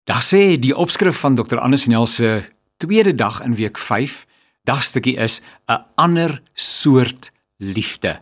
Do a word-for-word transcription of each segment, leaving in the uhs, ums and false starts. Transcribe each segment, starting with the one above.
Daar sê die opskrif van dokter Annes Nel se tweede dag in week vyf, dagstukkie is 'n ander soort liefde.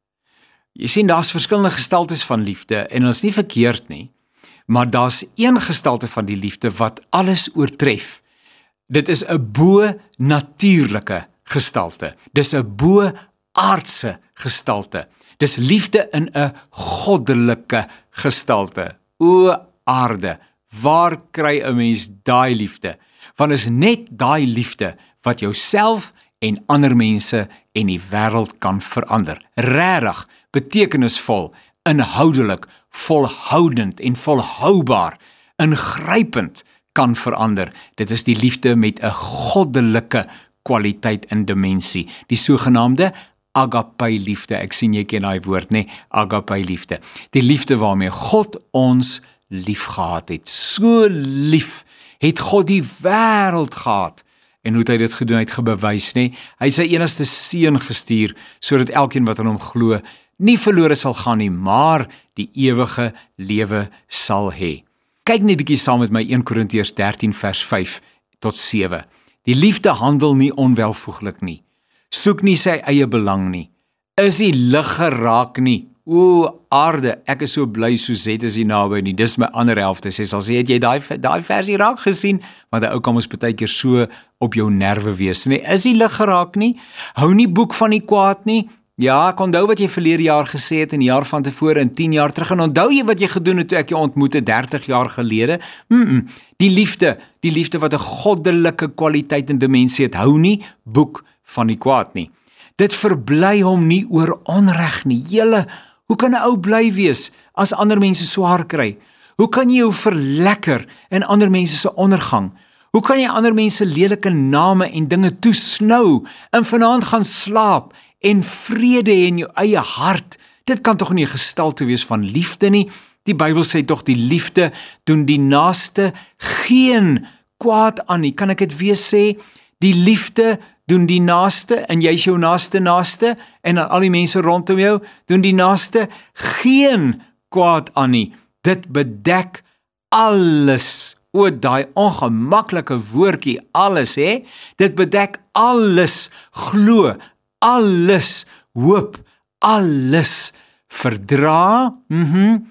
Jy sien, daar's verskillende gestaltes van liefde en ons is nie verkeerd nie, maar daar's een gestalte van die liefde wat alles oortref. Dit is 'n bo-natuurlike gestalte. Dis 'n bo-aardse gestalte. Dis liefde in 'n goddelike gestalte. O aarde, waar kry 'n mens daai liefde? Want is net daai liefde wat jouself en ander mense en die wêreld kan verander. Regtig betekenisvol, inhoudelik, volhoudend en volhoubaar, ingrypend kan verander. Dit is die liefde met 'n goddelike kwaliteit en dimensie, die sogenaamde agape liefde. Ek sien jy ken daai woord, nê? Agape liefde. Die liefde waarmee God ons lief gehad het. So lief het God die wêreld gehad. En hoe het hy dit gedoen? Hy het gebewys, nê? Hy het sy enigste seun gestuur sodat elkeen wat aan hom glo nie verlore sal gaan nie, maar die ewige lewe sal hê. Kyk net bietjie saam met my Eerste Korintiërs dertien vers vyf tot sewe. Die liefde handel nie onwelvoeglik nie. Soek nie sy eie belang nie. Is nie lig geraak nie. O aarde, ek is so bly Suzette is hier naby nie. Dis my ander helfte. Sy sal sê, het jy daai daai versie raak gesien? Want hy ou kan ons baie keer so op jou nerve wees, nee. Is nie lig geraak nie. Hou nie boek van die kwaad nie. Ja, ek onthou wat jy verlede jaar gesê het, in die jaar van tevore, en tien jaar terug, en onthou jy wat jy gedoen het toe ek jou ontmoet het, dertig jaar gelede? Mm -mm. Die liefde, die liefde wat 'n goddelike kwaliteit en dimensie het, hou nie boek van die kwaad nie. Dit verbly hom nie oor onreg nie. Julle, hoe kan 'n ou bly wees as ander mense swaar kry? Hoe kan jy jou verlekker in ander mense se ondergang? Hoe kan jy ander mense lelike name en dinge toesnou en vanaand gaan slaap en vrede hê in jou eie hart? Dit kan tog nie 'n gestalte wees van liefde nie. Die Bybel sê tog die liefde doen die naaste geen kwaad aan nie. Kan ek dit weer sê? Die liefde doen die naaste, en jy is jou naaste naaste, en aan al die mense rondom jou, doen die naaste geen kwaad aan nie. Dit bedek alles. O, daai ongemaklike woordjie, alles, hè? Dit bedek alles, glo, alles, hoop, alles, verdra, mhm,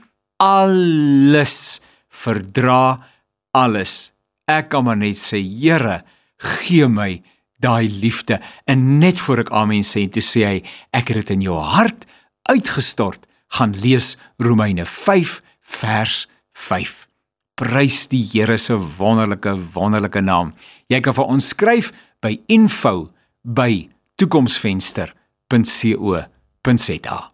alles, verdra, alles. Ek kan maar net sê, Here, gee my daai liefde, en net voor ek amen sê, toe sê hy, ek het dit in jou hart uitgestort. Gaan lees Romeine vyf vers vyf. Prys die Here se wonderlike, wonderlike naam. Jy kan vir ons skryf by info by toekomsvenster punt co punt za.